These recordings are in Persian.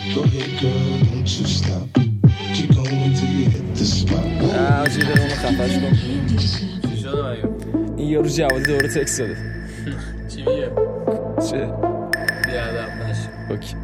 Go ahead, girl, don't you stop. Keep going till you hit the spot. آجی به اونو خفش کن. چی شده باید؟ این یارو جوادی دوره تکس داده. چی میگه؟ چه؟ بیادب نشی. اوکی.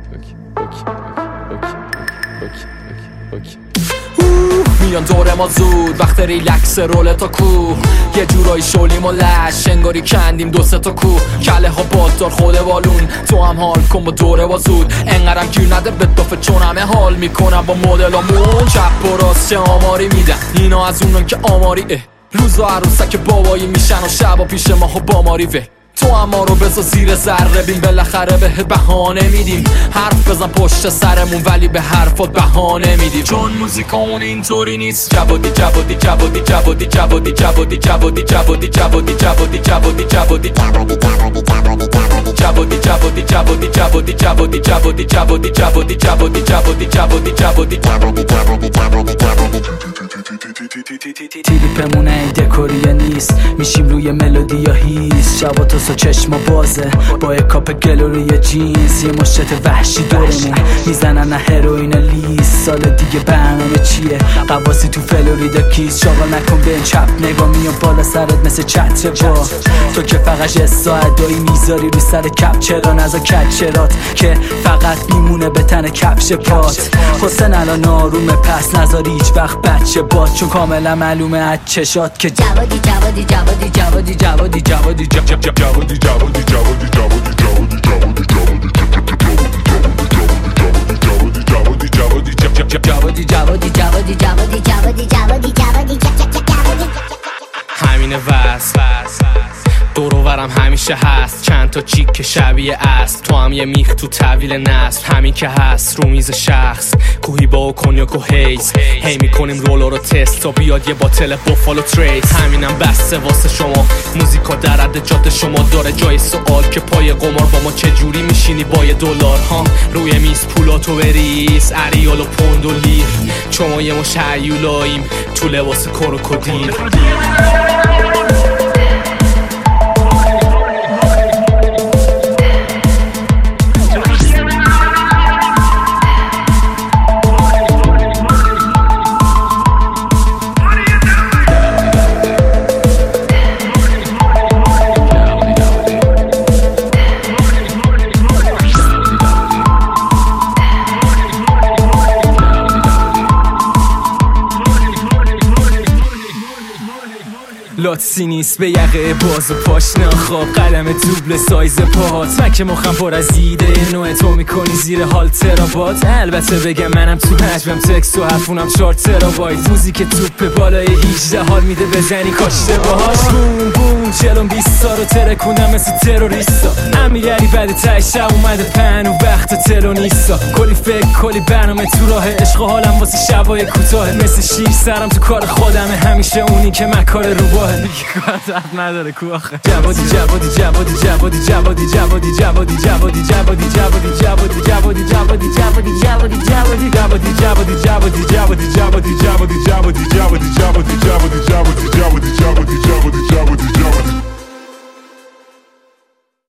میان دور ما زود وقت ریلکس رولتا کو یه جورایی شولیم و لش انگاری کندیم دو سه تا کو کله ها باددار خود بالون تو هم حال کن با دوره با زود انقدرم گیر نده به دافه چون همه حال میکنم با مدلامون چپ و راست چه آماری میدن اینا از اونان که آماری روزا عروسک بابایی میشن و شبا پیش ماها باماری وه تو هم ما رو بذار زیر ذره بین بالاخره بهت بهانه میدیم حرف بزن پشت سرمون ولی به حرفات بهانه میدیم چون موزیکمون اینطوری نیست جوادی تریپمون این دکوریه نیست میشیم روی ملودی یا هیس شبا تو سو چشما بازه با اکاپ گلوری جینز یه مشت وحشی دورمون میزنن نه هروین لیست سال دیگه برنامه چیه قواسی تو فلوریدا کیز شاغل نکن به این چپ نگاه میام بالا سرت مثل چتر با تو که فقط یه ساعت دایی میذاری رو سر کپچرا نزا کچرات که فقط میمونه به تن کفش پات حسن الان آرومه پس نذاری هیچ وقت بچه باد چون کاملا معلومه از چشات که جوادی همینه وست دورورم همیشه هست چند تا چیک که شبیه است تو هم یه میخ تو طویل نصف همین که هست رو میز شخص کوهی با کنیاک و هیز هی میکنیم رولا رو تست تا بیاد یه باتل بوفالو تریس همینم بسته واسه شما موزیکا در حد جاده شما داره جای سوال که پای قمار با ما چجوری میشینی با یه دلار ها روی میز پولاتو بریز اریال و پوند و لیر شما یه مش هیولاییم تو لباس کروکودیل لاتسی نیست به یقه باز و پاش نخواب قدم دوبل سایز پاهات من که مخم پر از ایده نوع تو میکنی زیر حال ترابات البته بگم منم تو حجمم تکست و حرفونم 4 ترابایت موزیک توپ بالای 18 حال میده بزنی کاشته باهاش بوم بوم 40-20 سال رو ترکوندم مثل تروریستا امیرعلی بعد تای شب اومده پن و وقت تلو نیستا کلی فکر کلی برنامه تو راه عشق و حالم واسه شبای کوتاه مثل شیر سرم تو کار خودمه همیشه اونی که مکار روباه دیگه کار درد نداره کو آخه جوادی